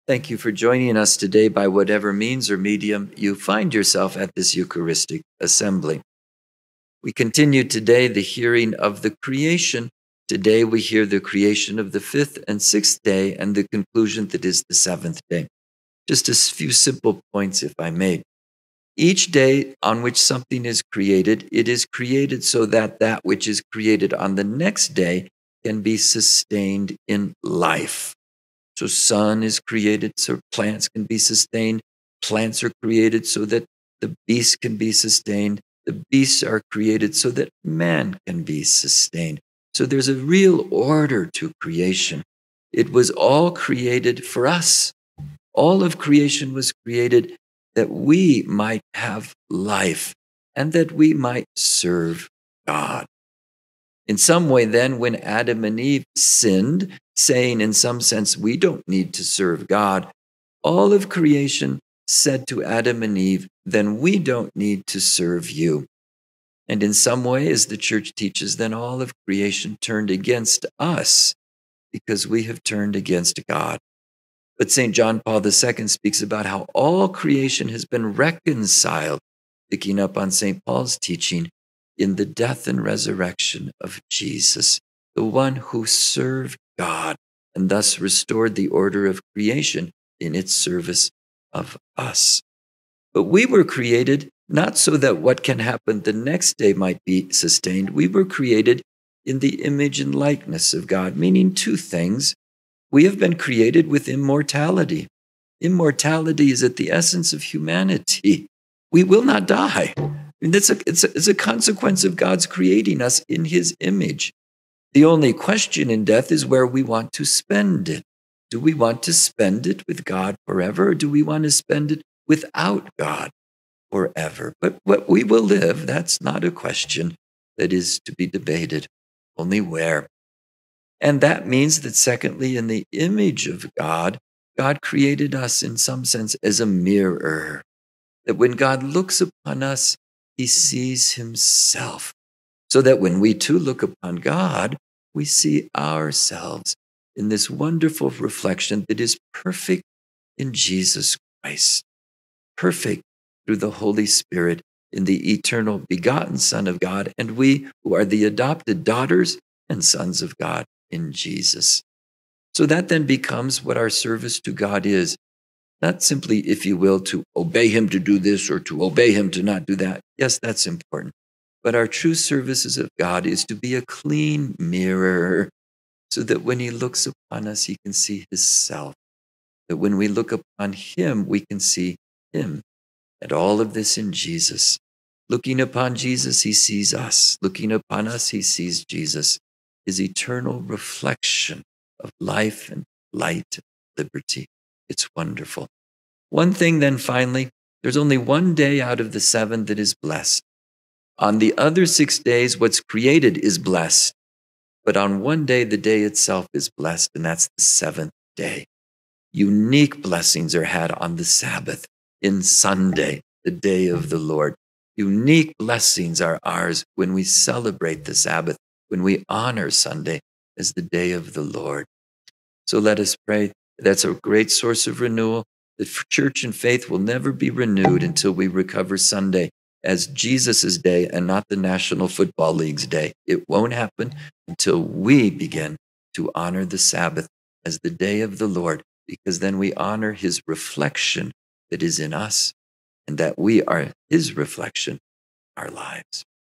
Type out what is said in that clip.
Thank you for joining us today by whatever means or medium you find yourself at this Eucharistic assembly. We continue today the hearing of the creation. Today we hear the creation of the fifth and sixth day and the conclusion that is the seventh day. Just a few simple points, if I may. Each day on which something is created, it is created so that that which is created on the next day can be sustained in life. So sun is created so plants can be sustained. Plants are created so that the beasts can be sustained. The beasts are created so that man can be sustained. So there's a real order to creation. It was all created for us. All of creation was created that we might have life and that we might serve God. In some way, then, when Adam and Eve sinned, saying in some sense, we don't need to serve God, all of creation said to Adam and Eve, then we don't need to serve you. And in some way, as the church teaches, then all of creation turned against us because we have turned against God. But St. John Paul II speaks about how all creation has been reconciled, picking up on St. Paul's teaching, in the death and resurrection of Jesus, the one who served God and thus restored the order of creation in its service of us. But we were created not so that what can happen the next day might be sustained. We were created in the image and likeness of God, meaning two things. We have been created with immortality. Immortality is at the essence of humanity. We will not die. It's a consequence of God's creating us in his image. The only question in death is where we want to spend it. Do we want to spend it with God forever, or do we want to spend it without God forever? But what we will live, that's not a question that is to be debated, only where. And that means that, secondly, in the image of God, God created us in some sense as a mirror, that when God looks upon us, he sees himself, so that when we too look upon God, we see ourselves in this wonderful reflection that is perfect in Jesus Christ, perfect through the Holy Spirit in the eternal begotten Son of God, and we who are the adopted daughters and sons of God in Jesus. So that then becomes what our service to God is. Not simply, if you will, to obey him to do this or to obey him to not do that. Yes, that's important. But our true services of God is to be a clean mirror so that when he looks upon us, he can see his self. That when we look upon him, we can see him. And all of this in Jesus. Looking upon Jesus, he sees us. Looking upon us, he sees Jesus, his eternal reflection of life and light and liberty. It's wonderful. One thing then finally, there's only one day out of the 7 that is blessed. On the other 6 days, what's created is blessed. But on one day, the day itself is blessed, and that's the 7th day. Unique blessings are had on the Sabbath, in Sunday, the day of the Lord. Unique blessings are ours when we celebrate the Sabbath, when we honor Sunday as the day of the Lord. So let us pray. That's a great source of renewal. The church and faith will never be renewed until we recover Sunday as Jesus' day and not the National Football League's day. It won't happen until we begin to honor the Sabbath as the day of the Lord, because then we honor his reflection that is in us and that we are his reflection, our lives.